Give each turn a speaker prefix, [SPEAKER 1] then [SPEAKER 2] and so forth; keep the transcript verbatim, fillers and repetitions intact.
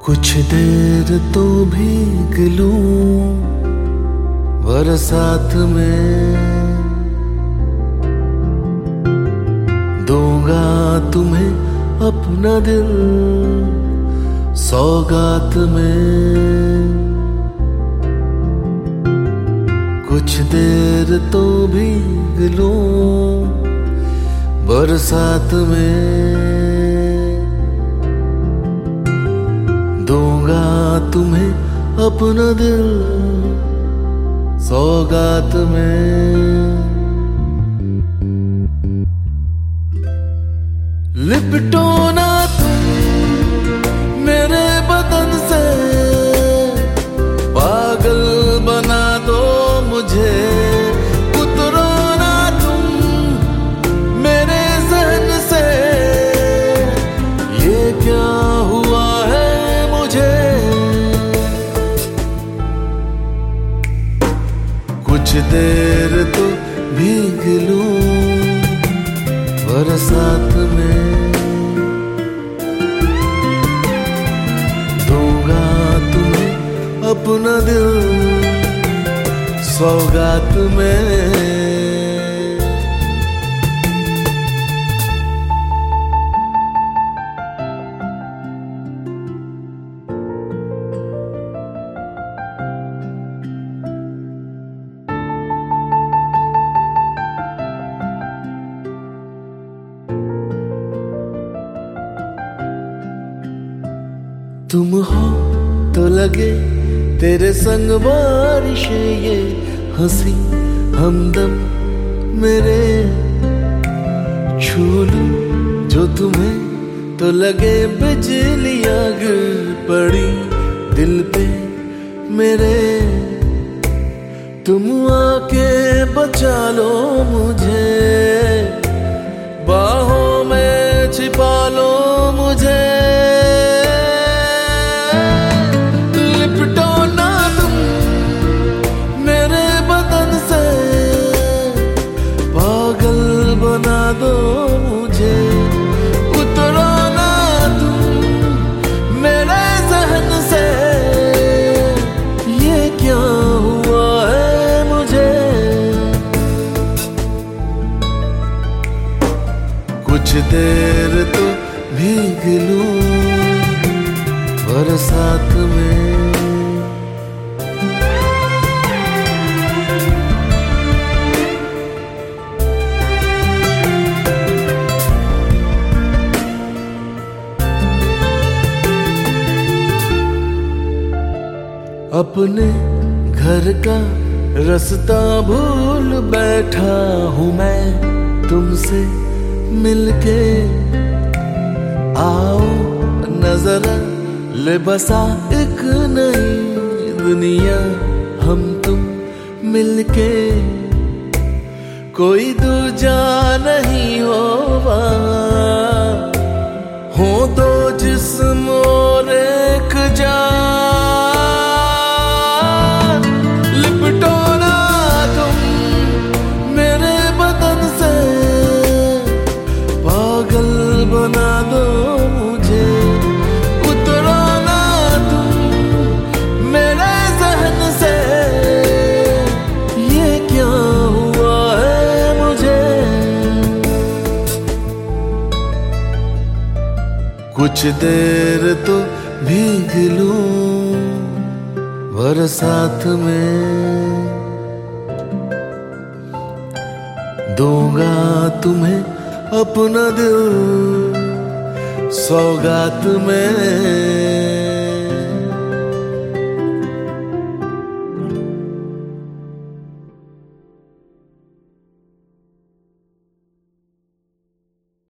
[SPEAKER 1] कुछ देर तो भीग लूं बरसात में, दूंगा तुम्हें अपना दिल सौगात में। कुछ देर तो भीग लूं बरसात में, दूंगा तुम्हें अपना दिल सौगात में। लिपटो ना तुम मेरे बदन से, पागल बना दो मुझे। उतरो ना तुम मेरे जहन से, ये क्या हुआ है मुझे। कुछ देर तो भीग लूं बरसात में, दूंगा तुम्हें अपना दिल सौगात में। तुम हो तो लगे तेरे संग बारिशे, ये हंसी हमदम मेरे। छू लूं जो तुम्हें तो लगे बिजलियां गिर पड़ी दिल पे मेरे। तुम आके बचा लो मुझे, बाहों में छिपा लो मुझे। बना दो मुझे, उतरो ना तुम मेरे जहन से, ये क्या हुआ है मुझे। कुछ देर तो भीग लूं बरसात में, अपने घर का रास्ता भूल बैठा हूँ मैं तुमसे मिलके। आओ नजर ले बसा एक नई दुनिया हम तुम मिलके। कोई दूजा नहीं हो वहाँ, हो दो जिस्म और एक जान। बना दो मुझे, उतरो ना तुम मेरे जहन से, ये क्या हुआ है मुझे। कुछ देर तो भीग लूं बरसात में, दूंगा तुम्हें अपना दिल सौगात में।